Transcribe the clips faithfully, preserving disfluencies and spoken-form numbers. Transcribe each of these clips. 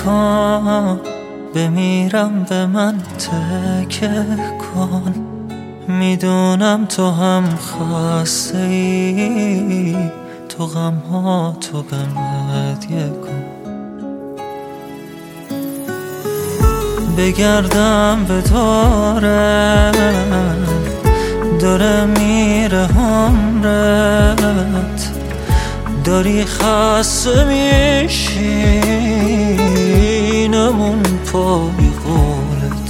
نکن، بمیرم به من تکه کن. میدونم تو هم خسته ای، تو غم ها تو به هدیه کن. بگردم به داره داره میره عمرت، داری خسته میشی نمون پای قولت.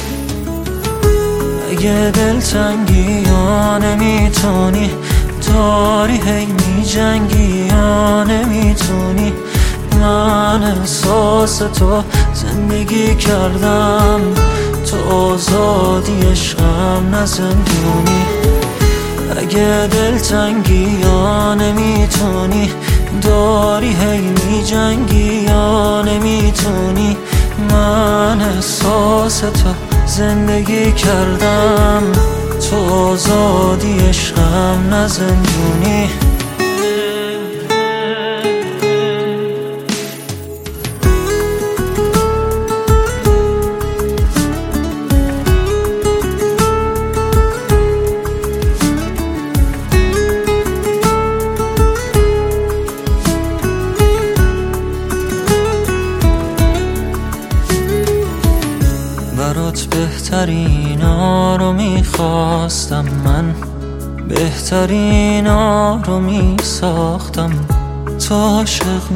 اگه دلتنگی یا نمیتونی، داری هی میجنگی یا نمیتونی، من احساس تو زندگی کردم، تو آزادی عشقم نه زندونی. اگه دلتنگی یا نمیتونی، داری هی میجنگی یا نمیتونی، من احساس تو زندگی کردم، تو آزادی عشقم نه زندونی. برات بهترینا رو میخواستم، من بهترینا رو میساختم، تو عاشق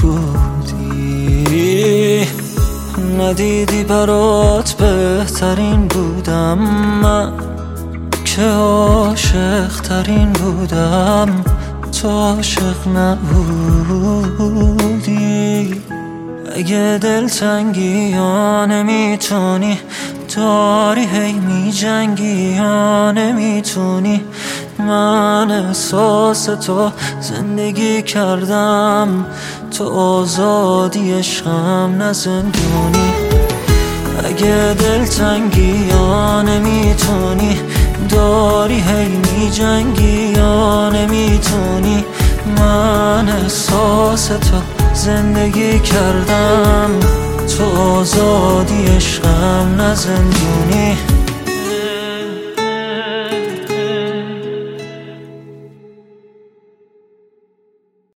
نبودی، ندیدی برات بهترین بودم، من که عاشق ترین بودم، تو عاشق نبودی. اگه دلتنگی یا نمیتونی، داری هی میجنگی یا نمیتونی، من احساس تو زندگی کردم، تو آزادی عشقم نه زندونی. اگه دلتنگی یا نمیتونی، داری هی میجنگی یا نمیتونی، من احساس تو زندگی کردم، تو آزادی عشقم نه زندونی.